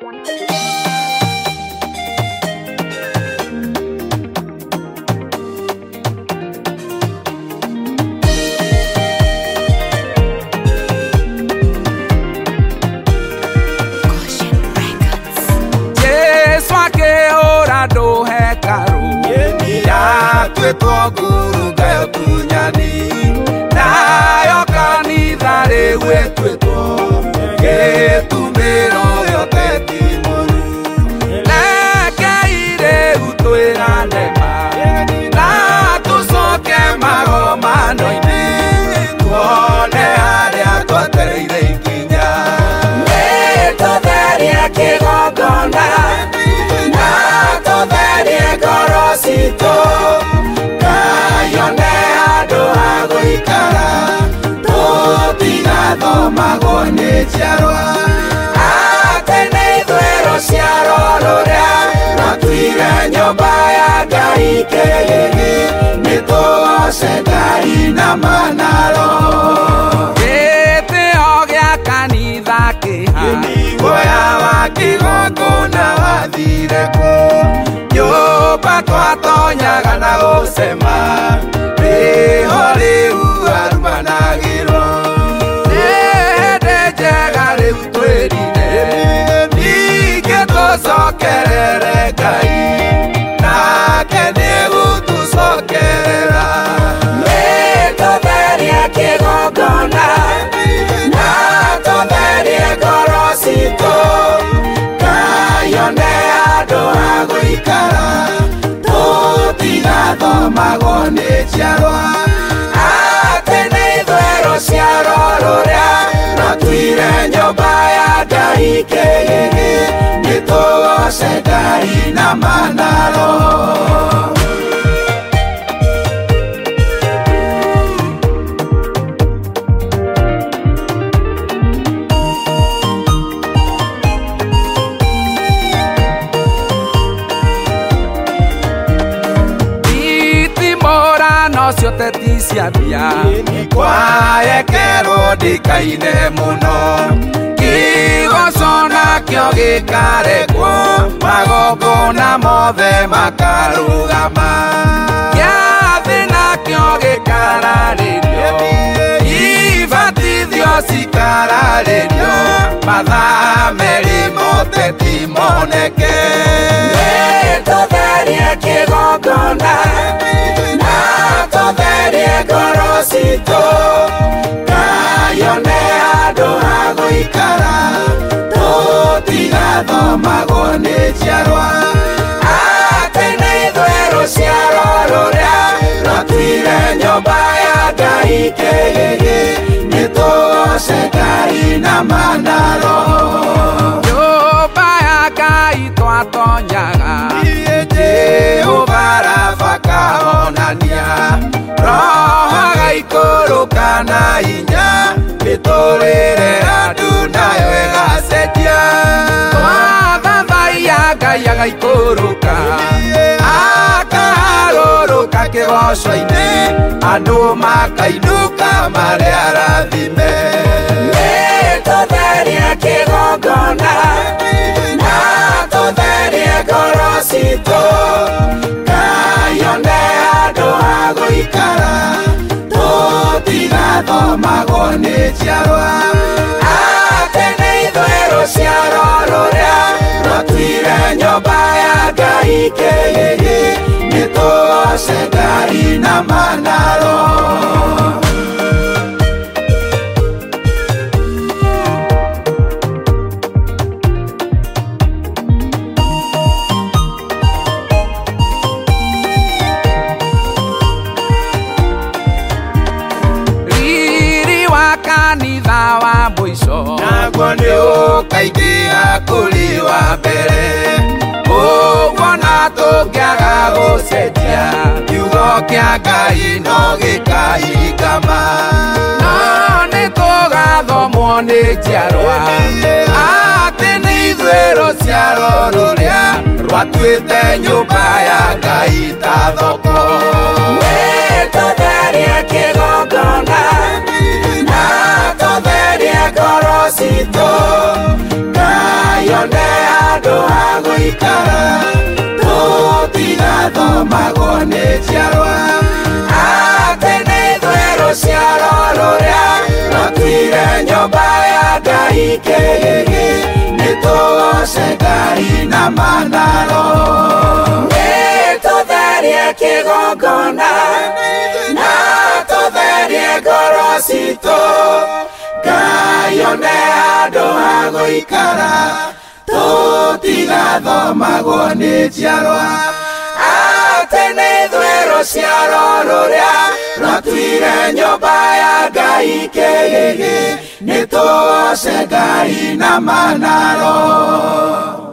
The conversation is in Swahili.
Twetoguru gayo tunyani nayo kanitha riwe twetwo getumiro yote timuru lekeire utwirane na tucoke magomano-ini tuone haria twetereire ikinya nitutherie kigongona na tutherie ngoro citũ yone andũ a gũikara tũtigathomagwo nĩ njiarwa atĩ nĩ ithũĩro cia rũrĩa rwatuire nyũmba ya Ngai kĩgĩgĩ nĩtũgoce Ngai na manaro gĩtĩo gĩa kanitha kĩha guoya wa kĩgongona wathire kũ nyũmba twatonyaga na gũcema rĩho rĩu arumanagĩrwo nĩ hĩndĩ njega rĩu twĩrine ningĩ tũcokerere Ngai nake nĩgũtũcokerera nĩtũtherie kĩgongona na tũtherie ngoro citũ kayone andũ a gũikara tũtigathomagwo nĩ njiarwa atĩ nĩ ithũĩro cia rũrĩa rwatuire nyũmba ya Ngai kĩgĩgĩ nĩtũgoce Ngai na manaro cio teti cia mbia kwaekerwo ndĩkaine mũno kĩgoco nakĩo gĩkarekwo magongona mothe makarũgama gĩathĩ nakĩo gĩkararĩrio ibatithio cikararĩrio mathaa merĩ moteti moneke nĩtũtherie kĩgongona tũtherie ngoro citũ kayone andũ a gũikara tũtigathomagwo nĩ njiarwa atĩ nĩ ithũĩro cia rũrĩa rwatuire nyũmba ya Ngai kĩgĩgĩ nĩtũgoce Ngai na manaro nyũmba ya Ngai twatonyaga Jehova Rafa kahonania roho agaikũrũka na hinya mĩtũrĩre andũ nayo ĩgacenjia twathathaiya Ngai agaikũrũka akaharũrũka kĩgoco-inĩ andũ makainũka marĩ arathime nĩtũtherie kĩgongona na tũtherie ngoro citũ kayone andũ a gũikara tũtigathomagwo nĩ njiarwa atĩ nĩ ithũĩro cia rũrĩa rwatuire nyũmba ya Ngai kĩgĩgĩ nĩtũgoce Ngai na manaro naguo nĩ ũkaingĩha kũrĩ wa mbere ũguo na tũngĩaga gũcenjia kiugo kĩa Ngai no gĩkahingama no nĩ tũgathomwo nĩ njiarwa atĩ nĩ ithũĩro cia rũrĩa rwatuĩte nyũmba ya Ngai ta thoko nĩtũtherie kĩgongona na tũtherie ngoro citũ kayone handũ ha gũikara tũtigathomagwo nĩ njiarwa atĩ nĩ ithuĩ rũciaro rũrĩa rwatuire nyũmba ya Ngai kĩgĩgĩ nĩtũgoce Ngai na manaro nĩtũtherie kĩgongona na tũtherie ngoro citũ Ngai one handũ ha gũikara tũtigathomagwo nĩ njiarwa atĩ nĩ ithuĩ rũciaro rũrĩa rwatuire nyũmba ya Ngai kĩgĩgĩ nĩtũgoce Ngai na manaro